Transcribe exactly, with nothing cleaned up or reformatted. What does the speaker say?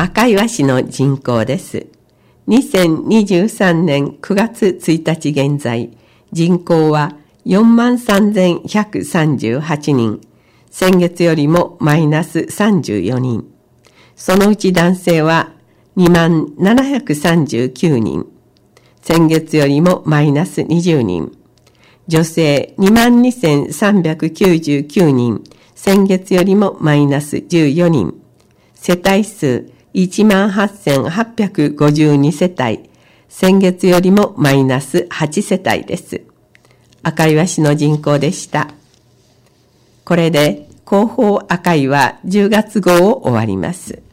赤岩市の人口です。にせんにじゅうさんねんくがつついたち現在、人口は よんまんさんぜんひゃくさんじゅうはちにん、先月よりもマイナスさんじゅうよにん。そのうち男性はにまんななひゃくさんじゅうきゅうにん、先月よりもマイナスにじゅうにん。女性にまんにせんさんびゃくきゅうじゅうきゅうにん、先月よりもマイナスじゅうよにん。世帯数いちまんはっせんはっぴゃくごじゅうにせたい、先月よりもマイナスはちせたいです。赤岩市の人口でした。これで広報赤岩じゅうがつ号を終わります。